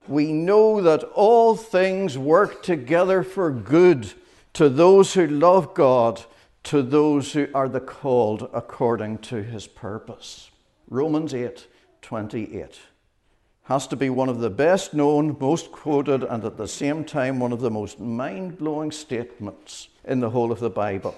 we know that all things work together for good to those who love God, to those who are the called according to his purpose. Romans 8:28 has to be one of the best known, most quoted, and at the same time one of the most mind-blowing statements in the whole of the Bible.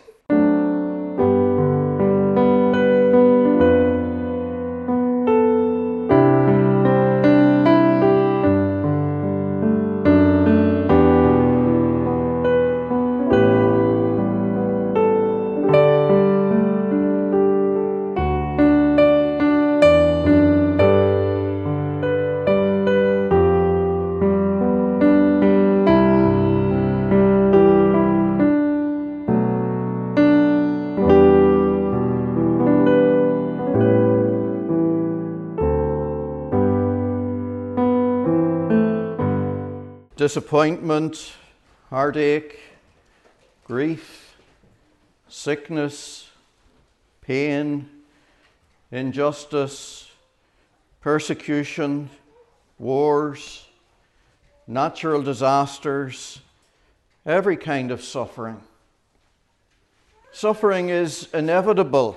Disappointment, heartache, grief, sickness, pain, injustice, persecution, wars, natural disasters, every kind of suffering. Suffering is inevitable.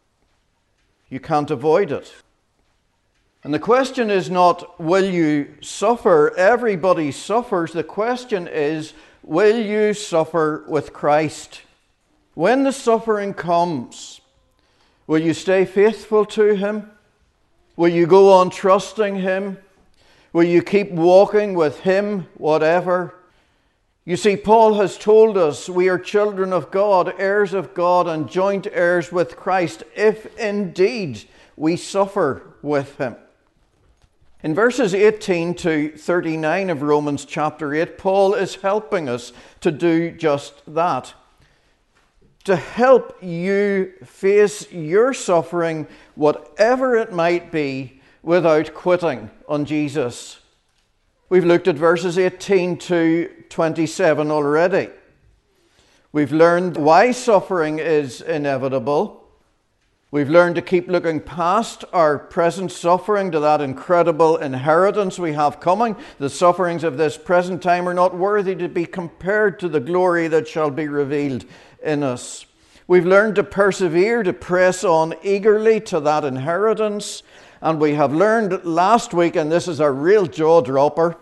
You can't avoid it. And the question is not, will you suffer? Everybody suffers. The question is, will you suffer with Christ? When the suffering comes, will you stay faithful to him? Will you go on trusting him? Will you keep walking with him, whatever? You see, Paul has told us we are children of God, heirs of God, and joint heirs with Christ, if indeed we suffer with him. In verses 18 to 39 of Romans chapter 8, Paul is helping us to do just that. To help you face your suffering, whatever it might be, without quitting on Jesus. We've looked at verses 18 to 27 already. We've learned why suffering is inevitable. We've learned to keep looking past our present suffering to that incredible inheritance we have coming. The sufferings of this present time are not worthy to be compared to the glory that shall be revealed in us. We've learned to persevere, to press on eagerly to that inheritance. And we have learned last week, and this is a real jaw-dropper,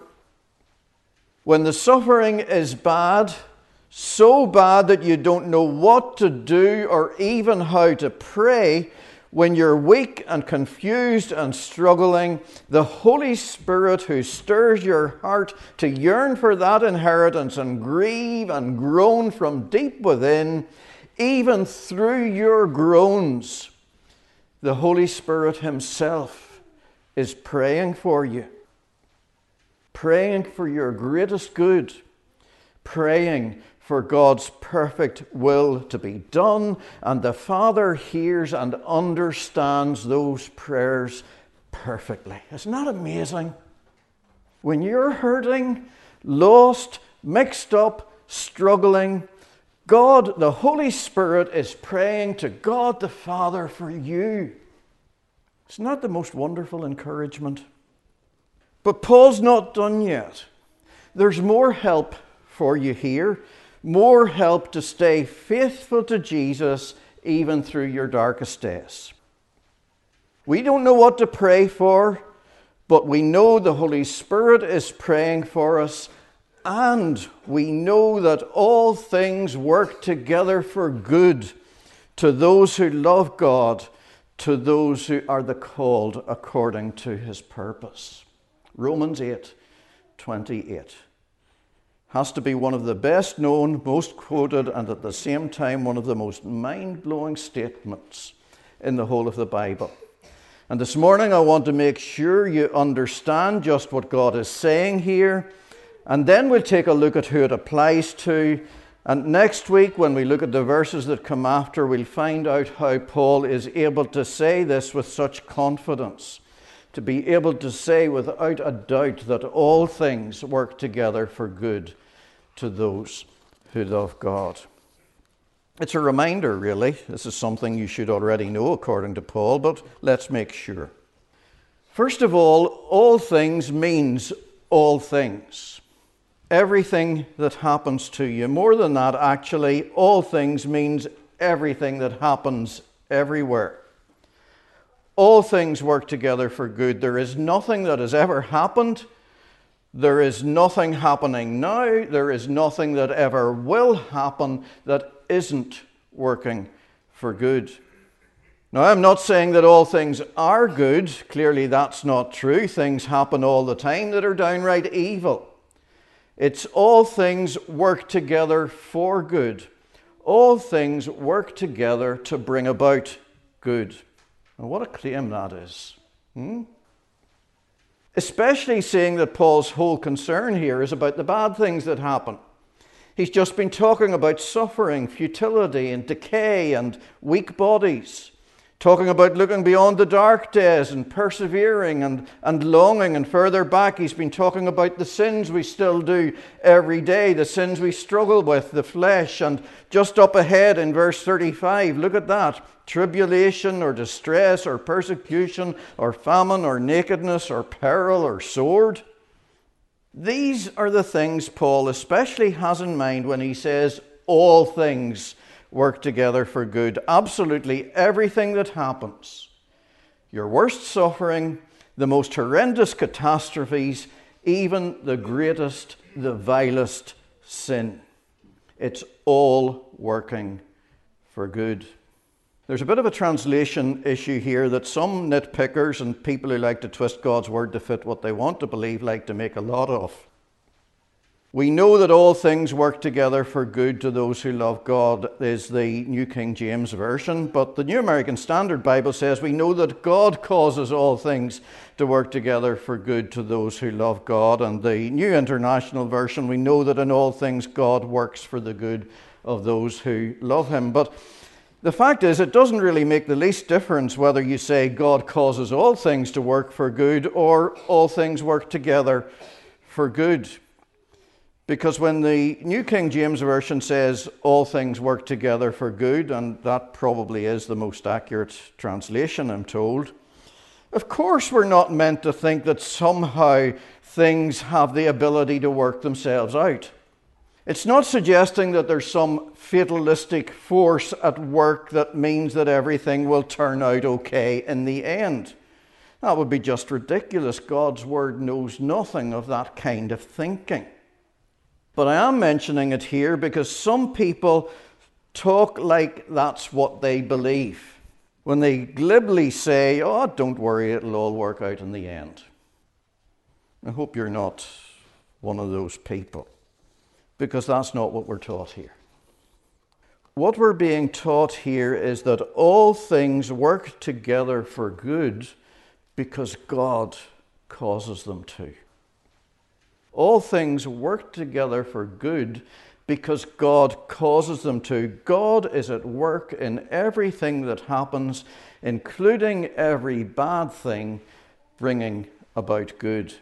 when the suffering is bad, so bad that you don't know what to do or even how to pray, when you're weak and confused and struggling, the Holy Spirit who stirs your heart to yearn for that inheritance and grieve and groan from deep within, even through your groans, the Holy Spirit himself is praying for you, praying for your greatest good, praying for God's perfect will to be done, and the Father hears and understands those prayers perfectly. Isn't that amazing? When you're hurting, lost, mixed up, struggling, God, the Holy Spirit, is praying to God the Father for you. Isn't that the most wonderful encouragement? But Paul's not done yet. There's more help for you here. More help to stay faithful to Jesus even through your darkest days. We don't know what to pray for, but we know the Holy Spirit is praying for us, and we know that all things work together for good to those who love God, to those who are the called according to his purpose. Romans 8:28. Has to be one of the best known, most quoted, and at the same time one of the most mind-blowing statements in the whole of the Bible. And this morning I want to make sure you understand just what God is saying here, and then we'll take a look at who it applies to. And next week, when we look at the verses that come after, we'll find out how Paul is able to say this with such confidence, to be able to say without a doubt that all things work together for good to those who love God. It's a reminder, really. This is something you should already know according to Paul, but let's make sure. First of all things means all things. Everything that happens to you. More than that, actually, all things means everything that happens everywhere. All things work together for good. There is nothing that has ever happened. There is nothing happening now. There is nothing that ever will happen that isn't working for good. Now, I'm not saying that all things are good. Clearly, that's not true. Things happen all the time that are downright evil. It's all things work together for good. All things work together to bring about good. Now, what a claim that is. Especially seeing that Paul's whole concern here is about the bad things that happen. He's just been talking about suffering, futility, and decay, and weak bodies. Talking about looking beyond the dark days and persevering and longing. And further back, he's been talking about the sins we still do every day, the sins we struggle with, the flesh. And just up ahead in verse 35, look at that. Tribulation or distress or persecution or famine or nakedness or peril or sword. These are the things Paul especially has in mind when he says all things work together for good. Absolutely everything that happens. Your worst suffering, the most horrendous catastrophes, even the greatest, the vilest sin. It's all working for good. There's a bit of a translation issue here that some nitpickers and people who like to twist God's word to fit what they want to believe like to make a lot of. We know that all things work together for good to those who love God is the New King James Version, but the New American Standard Bible says we know that God causes all things to work together for good to those who love God, and the New International Version, we know that in all things God works for the good of those who love him. But the fact is, it doesn't really make the least difference whether you say God causes all things to work for good or all things work together for good. Because when the New King James Version says all things work together for good, and that probably is the most accurate translation, I'm told, of course we're not meant to think that somehow things have the ability to work themselves out. It's not suggesting that there's some fatalistic force at work that means that everything will turn out okay in the end. That would be just ridiculous. God's word knows nothing of that kind of thinking. But I am mentioning it here because some people talk like that's what they believe. When they glibly say, oh, don't worry, it'll all work out in the end. I hope you're not one of those people, because that's not what we're taught here. What we're being taught here is that all things work together for good because God causes them to. All things work together for good because God causes them to. God is at work in everything that happens, including every bad thing, bringing about good.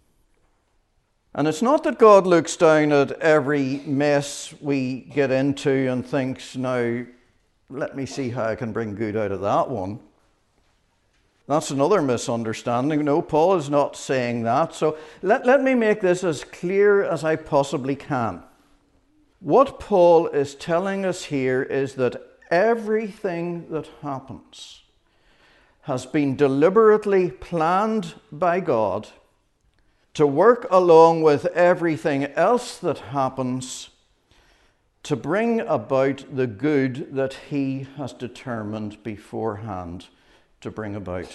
And it's not that God looks down at every mess we get into and thinks, now, let me see how I can bring good out of that one. That's another misunderstanding. No, Paul is not saying that. So let me make this as clear as I possibly can. What Paul is telling us here is that everything that happens has been deliberately planned by God to work along with everything else that happens to bring about the good that he has determined beforehand to bring about.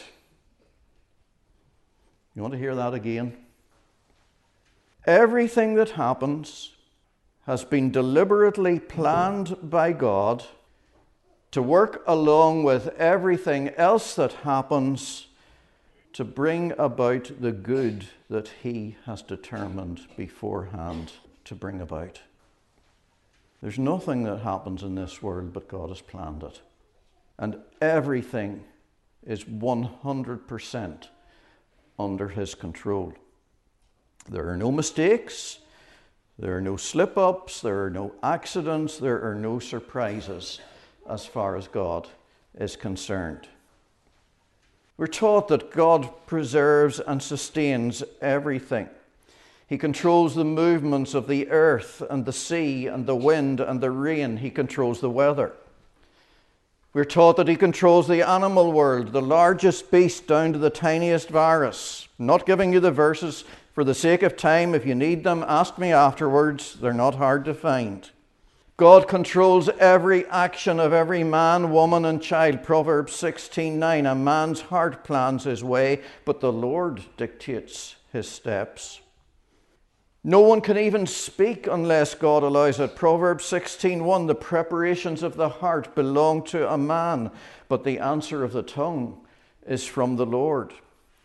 You want to hear that again? Everything that happens has been deliberately planned by God to work along with everything else that happens to bring about the good that he has determined beforehand to bring about. There's nothing that happens in this world but God has planned it. And everything is 100% under his control. There are no mistakes, there are no slip-ups, there are no accidents, there are no surprises as far as God is concerned. We're taught that God preserves and sustains everything. He controls the movements of the earth and the sea and the wind and the rain. He controls the weather. We're taught that he controls the animal world, the largest beast down to the tiniest virus. I'm not giving you the verses for the sake of time. If you need them, ask me afterwards. They're not hard to find. God controls every action of every man, woman, and child. Proverbs 16:9. A man's heart plans his way, but the Lord dictates his steps. No one can even speak unless God allows it. Proverbs 16:1. The preparations of the heart belong to a man, but the answer of the tongue is from the Lord.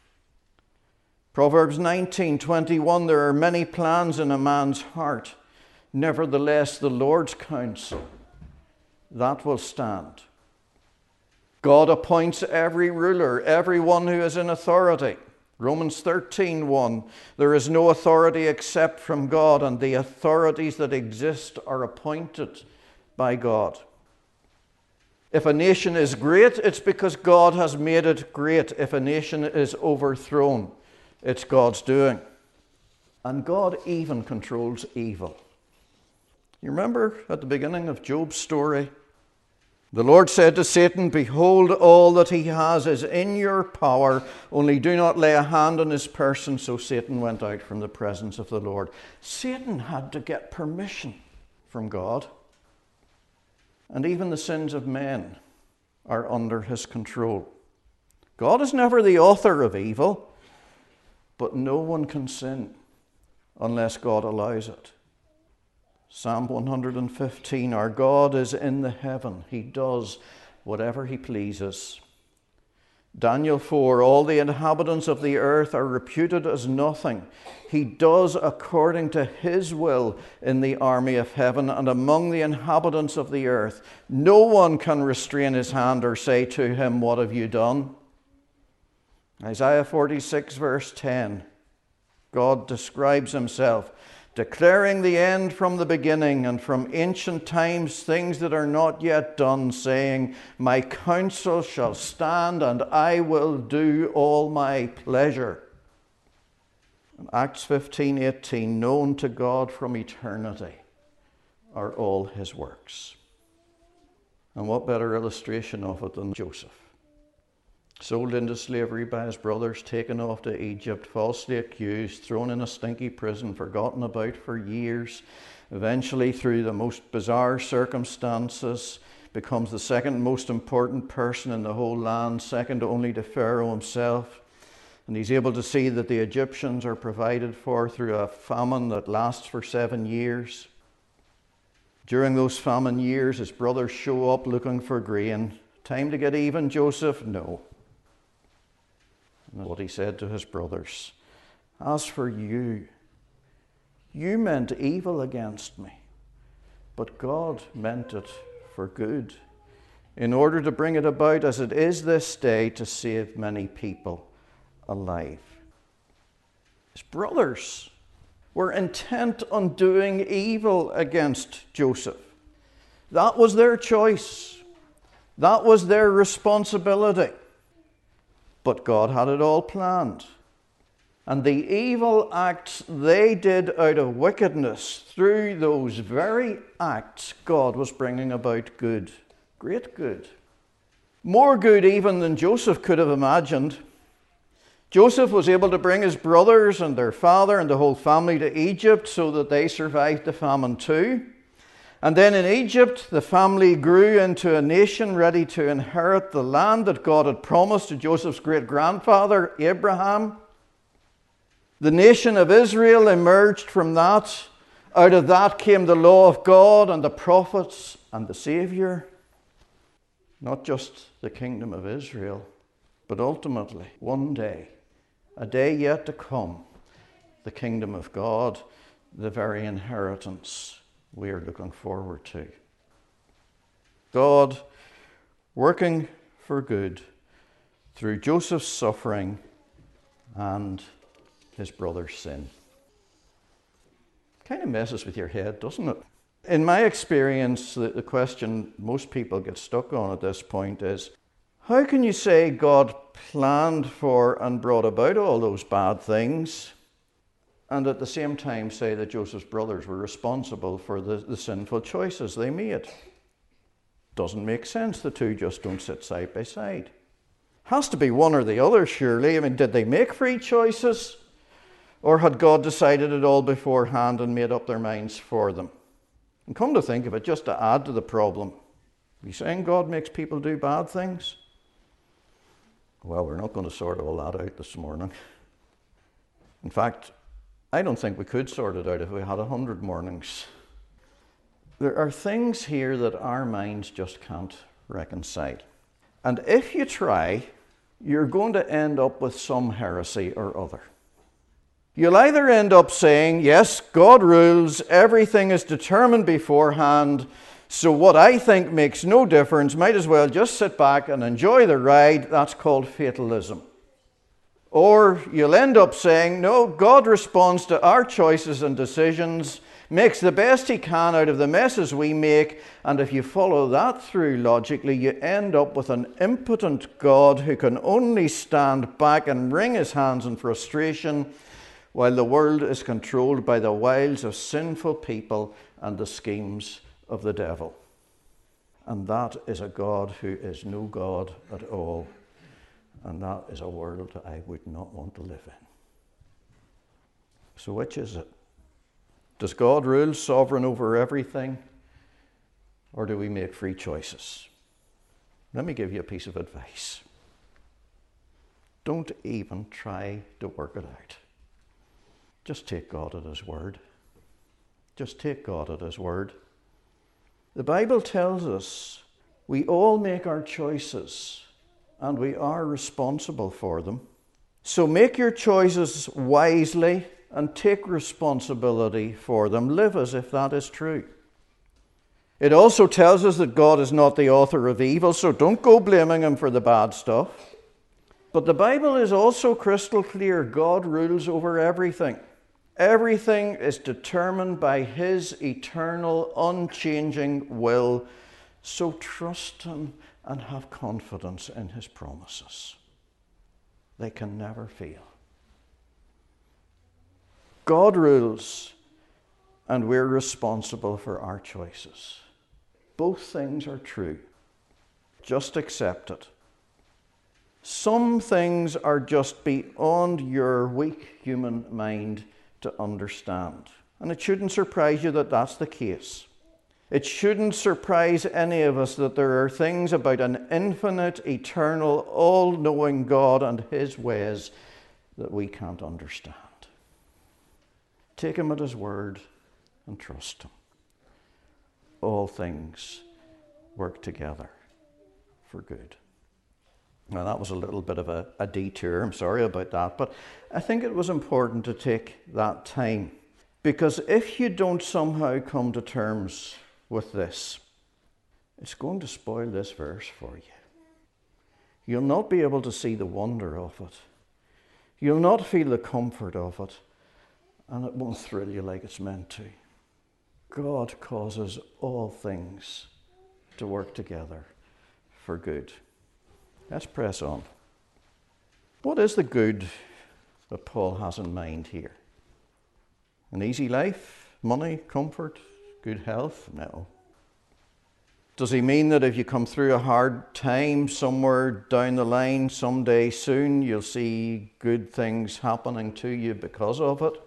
Proverbs 19:21. There are many plans in a man's heart. Nevertheless, the Lord's counsel, that will stand. God appoints every ruler, everyone who is in authority. Romans 13:1. There is no authority except from God, and the authorities that exist are appointed by God. If a nation is great, it's because God has made it great. If a nation is overthrown, it's God's doing. And God even controls evil. You remember at the beginning of Job's story? The Lord said to Satan, "Behold, all that he has is in your power, only do not lay a hand on his person." So Satan went out from the presence of the Lord. Satan had to get permission from God. And even the sins of men are under his control. God is never the author of evil, but no one can sin unless God allows it. Psalm 115, our God is in the heaven. He does whatever he pleases. Daniel 4, all the inhabitants of the earth are reputed as nothing. He does according to his will in the army of heaven and among the inhabitants of the earth. No one can restrain his hand or say to him, "What have you done?" Isaiah 46, verse 10, God describes himself, declaring the end from the beginning and from ancient times things that are not yet done, saying, "My counsel shall stand and I will do all my pleasure." And Acts 15:18, known to God from eternity are all his works. And what better illustration of it than Joseph? Sold into slavery by his brothers, taken off to Egypt, falsely accused, thrown in a stinky prison, forgotten about for years. Eventually, through the most bizarre circumstances, becomes the second most important person in the whole land, second only to Pharaoh himself. And he's able to see that the Egyptians are provided for through a famine that lasts for 7 years. During those famine years, his brothers show up looking for grain. Time to get even, Joseph? No. And what he said to his brothers, "As for you, you meant evil against me, but God meant it for good, in order to bring it about as it is this day to save many people alive." His brothers were intent on doing evil against Joseph. That was their choice. That was their responsibility. But God had it all planned. And the evil acts they did out of wickedness, through those very acts, God was bringing about good. Great good. More good even than Joseph could have imagined. Joseph was able to bring his brothers and their father and the whole family to Egypt so that they survived the famine too. And then in Egypt, the family grew into a nation ready to inherit the land that God had promised to Joseph's great-grandfather, Abraham. The nation of Israel emerged from that. Out of that came the law of God and the prophets and the Savior. Not just the kingdom of Israel, but ultimately, one day, a day yet to come, the kingdom of God, the very inheritance we are looking forward to. God working for good through Joseph's suffering and his brother's sin. Kind of messes with your head, doesn't it? In my experience, the question most people get stuck on at this point is, how can you say God planned for and brought about all those bad things, and at the same time say that Joseph's brothers were responsible for the sinful choices they made. Doesn't make sense. The two just don't sit side by side. Has to be one or the other, surely. I mean, did they make free choices? Or had God decided it all beforehand and made up their minds for them? And come to think of it, just to add to the problem, are you saying God makes people do bad things? Well, we're not going to sort all that out this morning. In fact, I don't think we could sort it out if we had 100 mornings. There are things here that our minds just can't reconcile. And if you try, you're going to end up with some heresy or other. You'll either end up saying, yes, God rules, everything is determined beforehand, so what I think makes no difference, might as well just sit back and enjoy the ride. That's called fatalism. Or you'll end up saying, no, God responds to our choices and decisions, makes the best he can out of the messes we make, and if you follow that through logically, you end up with an impotent God who can only stand back and wring his hands in frustration while the world is controlled by the wiles of sinful people and the schemes of the devil. And that is a God who is no God at all. And that is a world I would not want to live in. So which is it? Does God rule sovereign over everything? Or do we make free choices? Let me give you a piece of advice. Don't even try to work it out. Just take God at his word. Just take God at his word. The Bible tells us we all make our choices and we are responsible for them. So make your choices wisely and take responsibility for them. Live as if that is true. It also tells us that God is not the author of evil, so don't go blaming him for the bad stuff. But the Bible is also crystal clear. God rules over everything. Everything is determined by his eternal, unchanging will. So trust him and have confidence in his promises. They can never fail. God rules, and we're responsible for our choices. Both things are true. Just accept it. Some things are just beyond your weak human mind to understand. And it shouldn't surprise you that that's the case. It shouldn't surprise any of us that there are things about an infinite, eternal, all-knowing God and his ways that we can't understand. Take him at his word and trust him. All things work together for good. Now that was a little bit of a detour, I'm sorry about that, but I think it was important to take that time. Because if you don't somehow come to terms with this, it's going to spoil this verse for you. You'll not be able to see the wonder of it. You'll not feel the comfort of it, and it won't thrill you like it's meant to. God causes all things to work together for good. Let's press on. What is the good that Paul has in mind here? An easy life? Money? Comfort? Good health? No. Does he mean that if you come through a hard time somewhere down the line, someday soon, you'll see good things happening to you because of it?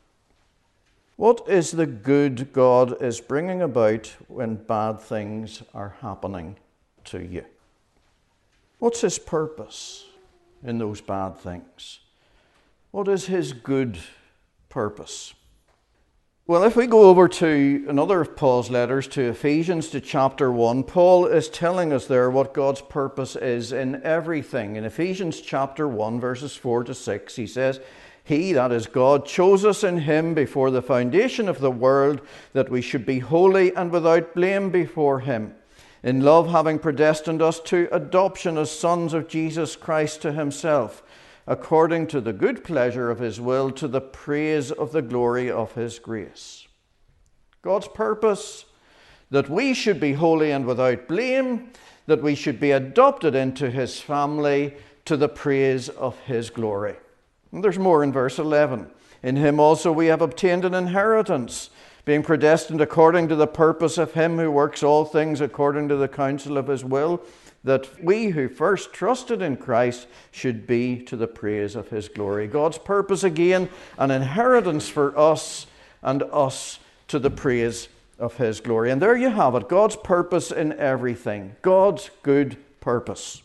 What is the good God is bringing about when bad things are happening to you? What's his purpose in those bad things? What is his good purpose? Well, if we go over to another of Paul's letters, to Ephesians, to chapter 1, Paul is telling us there what God's purpose is in everything. In Ephesians chapter 1, verses 4 to 6, he says, He, that is God, chose us in him before the foundation of the world, that we should be holy and without blame before him. In love, having predestined us to adoption as sons of Jesus Christ to himself, according to the good pleasure of his will, to the praise of the glory of his grace. God's purpose, that we should be holy and without blame, that we should be adopted into his family, to the praise of his glory. And there's more in verse 11. In him also we have obtained an inheritance, being predestined according to the purpose of him who works all things according to the counsel of his will, that we who first trusted in Christ should be to the praise of his glory. God's purpose again, an inheritance for us, and us to the praise of his glory. And there you have it, God's purpose in everything. God's good purpose.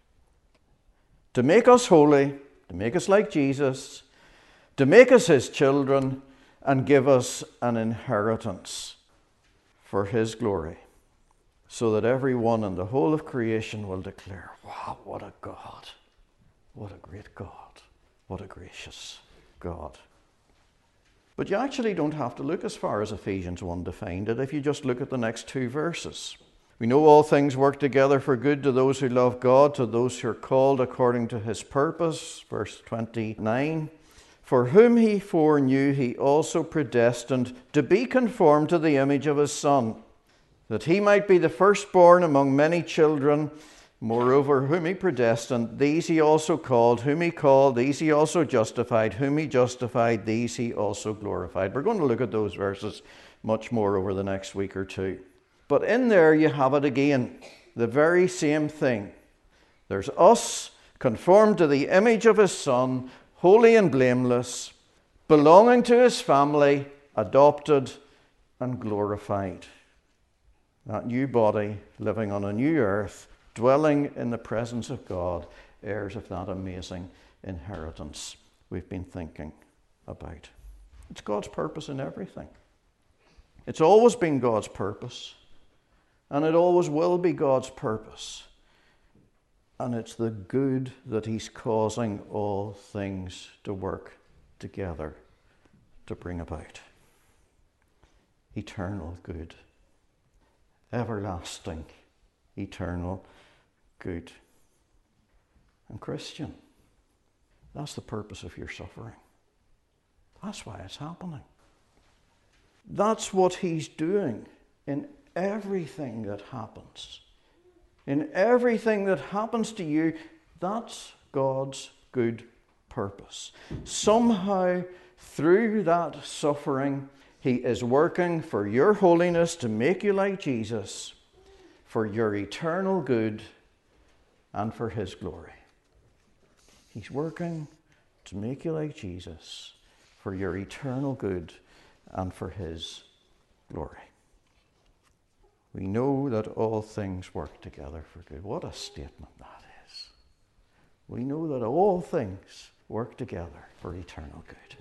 To make us holy, to make us like Jesus, to make us his children, and give us an inheritance for his glory, so that everyone in the whole of creation will declare, wow, what a God, what a great God, what a gracious God. But you actually don't have to look as far as Ephesians 1 defined it if you just look at the next two verses. We know all things work together for good to those who love God, to those who are called according to his purpose. Verse 29. For whom he foreknew, he also predestined to be conformed to the image of his Son, that he might be the firstborn among many children. Moreover, whom he predestined, these he also called. Whom he called, these he also justified. Whom he justified, these he also glorified. We're going to look at those verses much more over the next week or two. But in there you have it again, the very same thing. There's us conformed to the image of his Son, holy and blameless, belonging to his family, adopted and glorified. That new body, living on a new earth, dwelling in the presence of God, heirs of that amazing inheritance we've been thinking about. It's God's purpose in everything. It's always been God's purpose, and it always will be God's purpose. And it's the good that he's causing all things to work together to bring about. Eternal good. Everlasting, eternal good. And Christian, that's the purpose of your suffering. That's why it's happening. That's what he's doing in everything that happens. In everything that happens to you, that's God's good purpose. Somehow, through that suffering, he is working for your holiness to make you like Jesus, for your eternal good, and for his glory. He's working to make you like Jesus, for your eternal good, and for his glory. We know that all things work together for good. What a statement that is. We know that all things work together for eternal good.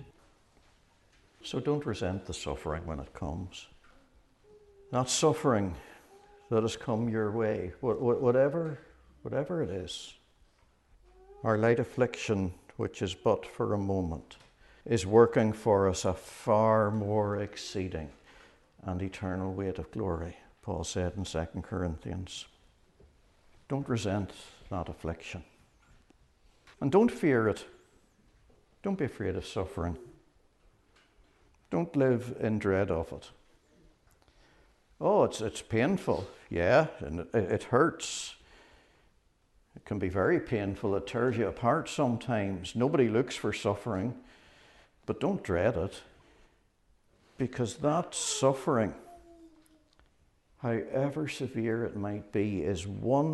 So don't resent the suffering when it comes. That suffering that has come your way, whatever it is. Our light affliction, which is but for a moment, is working for us a far more exceeding and eternal weight of glory, Paul said in 2 Corinthians. Don't resent that affliction. And don't fear it. Don't be afraid of suffering. Don't live in dread of it. Oh, it's painful, yeah, and it hurts. It can be very painful. It tears you apart sometimes. Nobody looks for suffering, but don't dread it, because that suffering, however severe it might be, is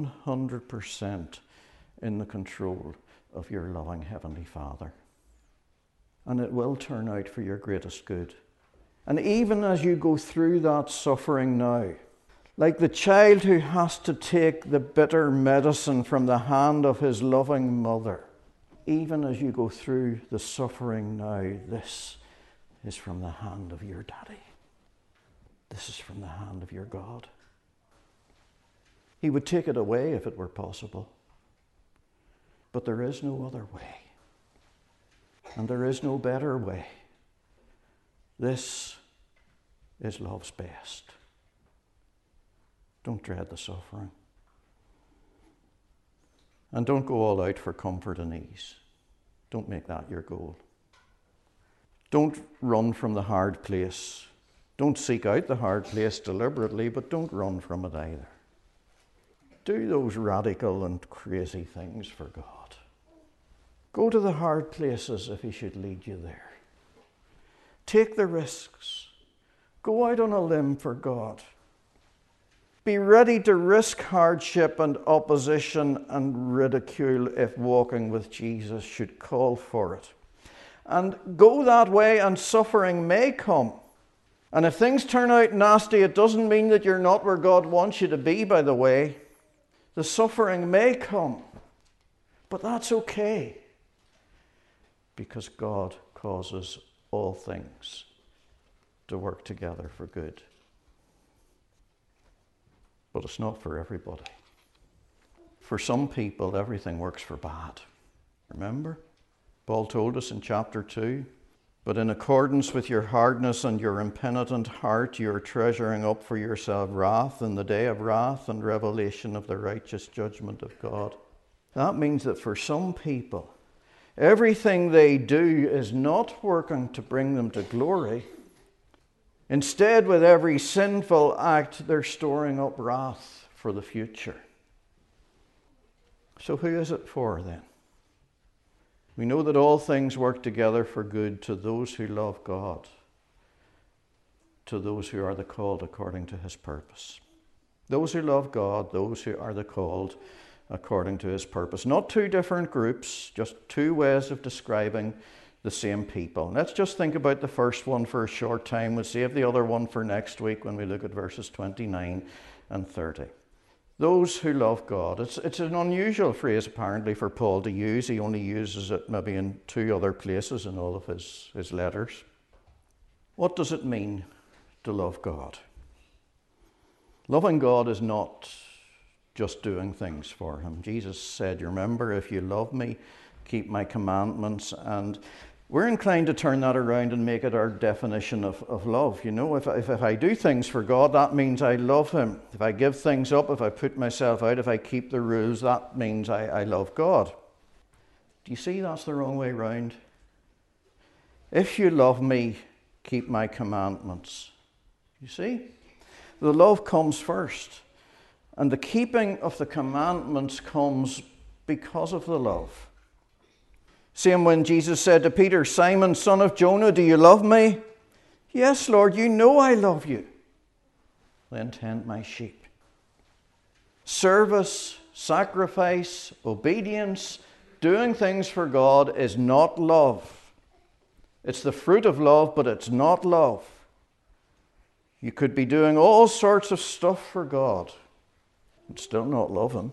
100% in the control of your loving Heavenly Father. And it will turn out for your greatest good. And even as you go through that suffering now, like the child who has to take the bitter medicine from the hand of his loving mother, even as you go through the suffering now, this is from the hand of your daddy. This is from the hand of your God. He would take it away if it were possible. But there is no other way. And there is no better way. This is love's best. Don't dread the suffering. And don't go all out for comfort and ease. Don't make that your goal. Don't run from the hard place. Don't seek out the hard place deliberately, but don't run from it either. Do those radical and crazy things for God. Go to the hard places if he should lead you there. Take the risks. Go out on a limb for God. Be ready to risk hardship and opposition and ridicule if walking with Jesus should call for it. And go that way, and suffering may come. And if things turn out nasty, it doesn't mean that you're not where God wants you to be, by the way. The suffering may come, but that's okay, because God causes all things to work together for good. But it's not for everybody. For some people, everything works for bad. Remember? Paul told us in chapter 2, but in accordance with your hardness and your impenitent heart, you are treasuring up for yourself wrath in the day of wrath and revelation of the righteous judgment of God. That means that for some people, everything they do is not working to bring them to glory. Instead, with every sinful act, they're storing up wrath for the future. So who is it for then? We know that all things work together for good to those who love God, to those who are the called according to his purpose. Those who love God, those who are the called according to his purpose. Not two different groups, just two ways of describing the same people. Let's just think about the first one for a short time. We'll save the other one for next week when we look at verses 29 and 30. Those who love God. It's an unusual phrase apparently for Paul to use. He only uses it maybe in two other places in all of his letters. What does it mean to love God? Loving God is not just doing things for him. Jesus said, you remember, if you love me, keep my commandments. And we're inclined to turn that around and make it our definition of love. You know, if I do things for God, that means I love him. If I give things up, if I put myself out, if I keep the rules, that means I love God. Do you see that's the wrong way round? If you love me, keep my commandments. You see? The love comes first. And the keeping of the commandments comes because of the love. Same when Jesus said to Peter, Simon, son of Jonah, do you love me? Yes, Lord, you know I love you. Then tend my sheep. Service, sacrifice, obedience, doing things for God is not love. It's the fruit of love, but it's not love. You could be doing all sorts of stuff for God and still not love him.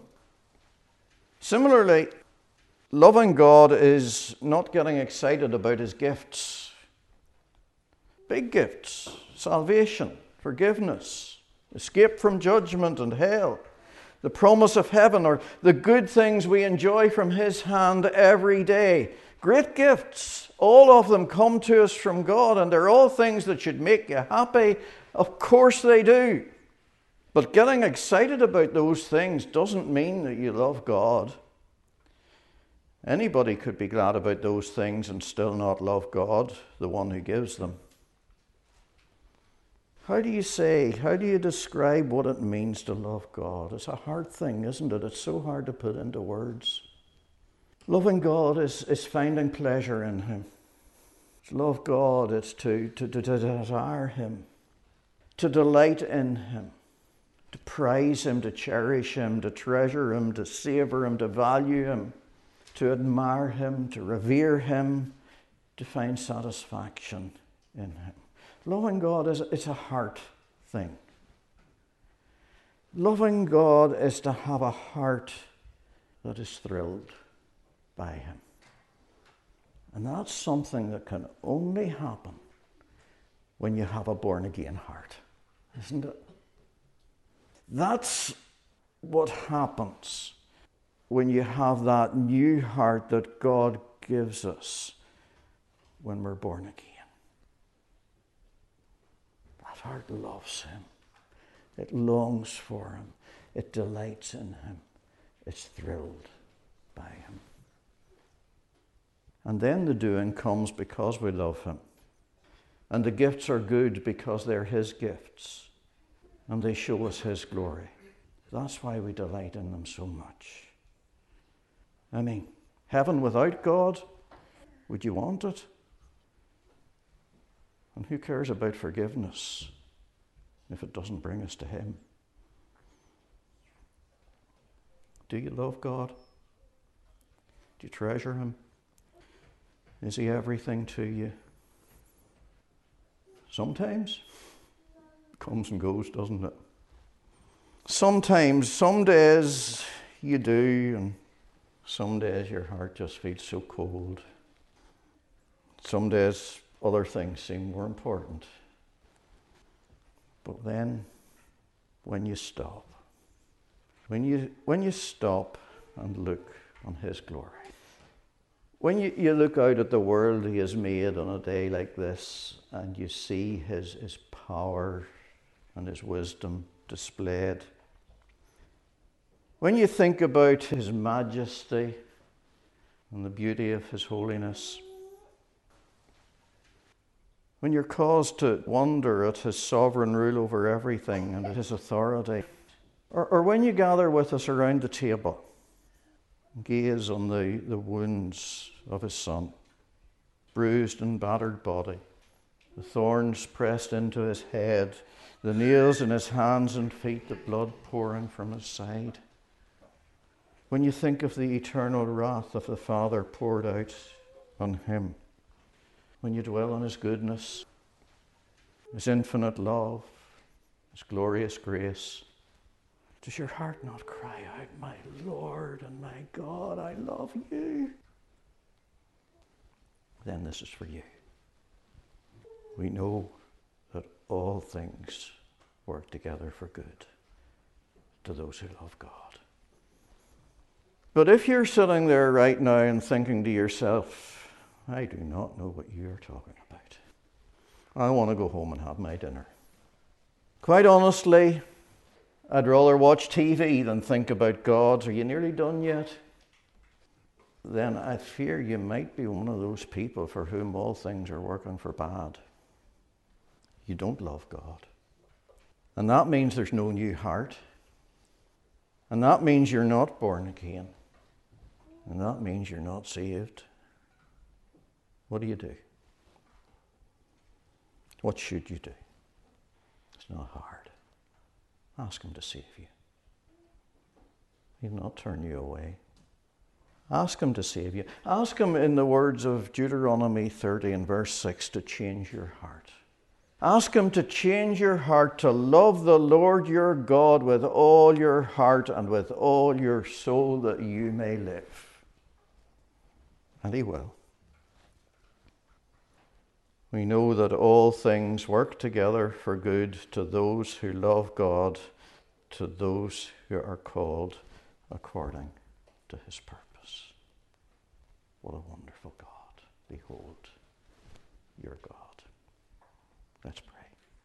Similarly, loving God is not getting excited about his gifts. Big gifts. Salvation, forgiveness, escape from judgment and hell, the promise of heaven, or the good things we enjoy from his hand every day. Great gifts. All of them come to us from God, and they're all things that should make you happy. Of course they do. But getting excited about those things doesn't mean that you love God. Anybody could be glad about those things and still not love God, the one who gives them. How do you describe what it means to love God? It's a hard thing, isn't it? It's so hard to put into words. Loving God is finding pleasure in him. To love God is to desire him, to delight in him, to praise him, to cherish him, to treasure him, to savor him, to value him, to admire him, to revere him, to find satisfaction in him. Loving God it's a heart thing. Loving God is to have a heart that is thrilled by him. And that's something that can only happen when you have a born-again heart, isn't it? That's what happens when you have that new heart that God gives us when we're born again. That heart loves him. It longs for him. It delights in him. It's thrilled by him. And then the doing comes because we love him. And the gifts are good because they're his gifts. And they show us his glory. That's why we delight in them so much. I mean, heaven without God, would you want it? And who cares about forgiveness if it doesn't bring us to Him? Do you love God? Do you treasure Him? Is He everything to you? Sometimes it comes and goes, doesn't it? Sometimes, some days you do, and some days your heart just feels so cold. Some days other things seem more important. But then, when you stop, when you stop and look on His glory, when you look out at the world He has made on a day like this, and you see His power and His wisdom displayed, when you think about His majesty and the beauty of His holiness, when you're caused to wonder at His sovereign rule over everything and at His authority, or when you gather with us around the table, gaze on the wounds of His Son, bruised and battered body, the thorns pressed into His head, the nails in His hands and feet, the blood pouring from His side. When you think of the eternal wrath of the Father poured out on Him, when you dwell on His goodness, His infinite love, His glorious grace, does your heart not cry out, my Lord and my God, I love you? Then this is for you. We know that all things work together for good to those who love God. But if you're sitting there right now and thinking to yourself, I do not know what you're talking about. I want to go home and have my dinner. Quite honestly, I'd rather watch TV than think about God. Are you nearly done yet? Then I fear you might be one of those people for whom all things are working for bad. You don't love God. And that means there's no new heart. And that means you're not born again. And that means you're not saved. What do you do? What should you do? It's not hard. Ask Him to save you. He'll not turn you away. Ask Him to save you. Ask Him, in the words of Deuteronomy 30 and verse 6, to change your heart. Ask Him to change your heart to love the Lord your God with all your heart and with all your soul, that you may live. And He will. We know that all things work together for good to those who love God, to those who are called according to His purpose. What a wonderful God. Behold, your God. Let's pray.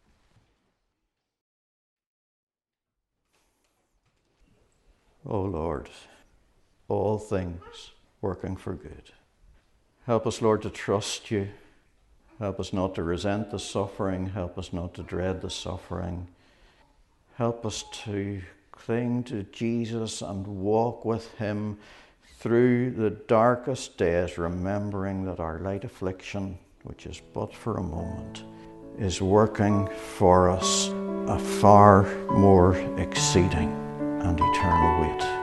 Oh Lord, all things working for good. Help us, Lord, to trust you. Help us not to resent the suffering. Help us not to dread the suffering. Help us to cling to Jesus and walk with Him through the darkest days, remembering that our light affliction, which is but for a moment, is working for us a far more exceeding and eternal weight.